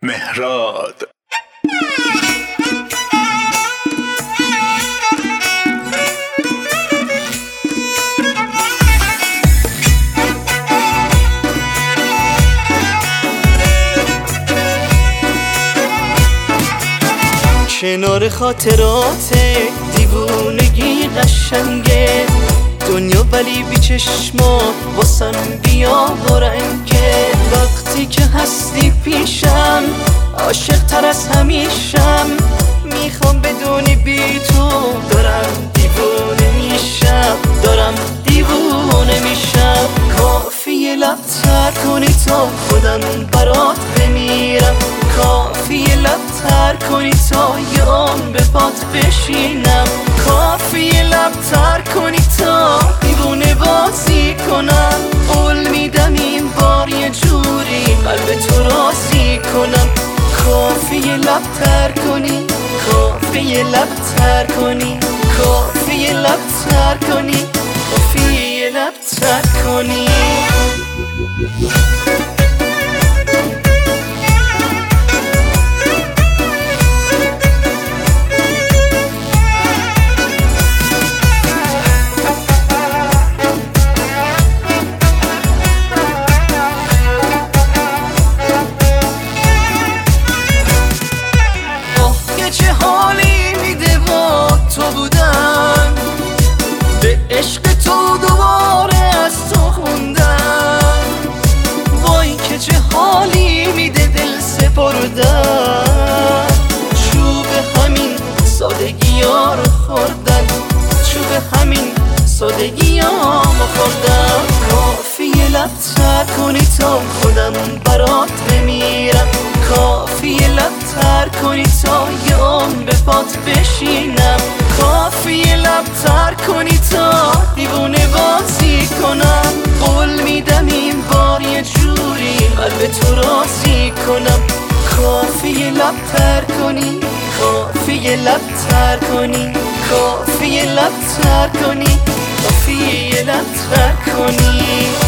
مهراد. کنار خاطرات دیوونگی قشنگه دنیا، ولی بی چشمات واسم بیا و رنگه. وقتی که هستی پیشم عاشق تر از همیشم، میخوام بدونی بی تو دارم دیوونه میشم، دارم دیوونه میشم. کافیه لب‌تر کنی تا خودم برات بمیرم، کافیه لب‌تر کنی تا یه عمر به پات بشینم، کافیه لب‌تر کنی تا دیوونه بازی کنم. قول میدم این بار یه جوری قلب تو راضی کنم. کافیه لب‌تر کنی، کافیه لب‌تر کنی، کافیه لب‌تر کنی، کافیه لب‌تر کنی. چه حالی میده با تو بودن، به عشق تو دوباره از تو خوندن. وای که چه حالی میده دل سپردن، چوب همین سادگی ها رو خوردن، چوب همین سادگی ها رو خوردن. کافیه لب‌تر کنی تا خودم برات بمیرم، کافیه لب‌تر کنی تا یه عمر به پات بشینم، کافیه لب‌تر کنی تا دیوونه بازی کنم. قول میدم این بار یه جوری قلب تو راضی کنم. کافیه لب‌تر کنی، کافیه لب‌تر کنی، کافیه لب‌تر کنی، کافیه لب‌تر کنی.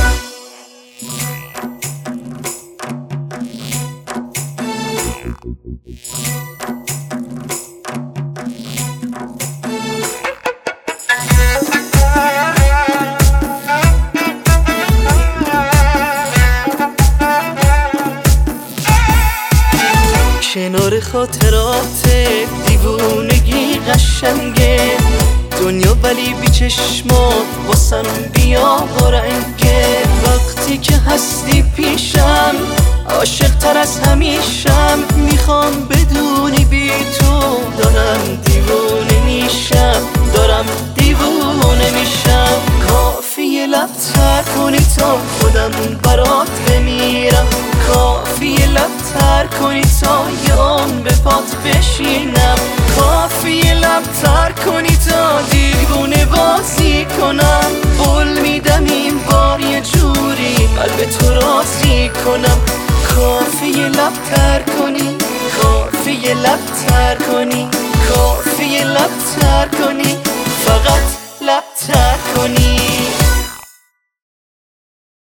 کنار خاطرات دیوونگی قشنگه دنیا، ولی بی چشمات واسم بیا و رنگه. وقتی که هستی پیشم عاشق تر از همیشم، میخوام بدونی بی تو دارم دیوونه میشم، دارم دیوونه میشم. کافیه لب‌تر کنی تا خودم برات بمیرم، کافیه لب‌تر کنی تا یه عمر به پات بشینم، کافیه لب‌تر کنی تا دیوونه بازی کنم. قول میدم این بار یه جوری قلب تو راضی کنم. کافیه لب‌تر کنی، کافیه لب‌تر کنی، کافیه لب‌تر کنی، فقط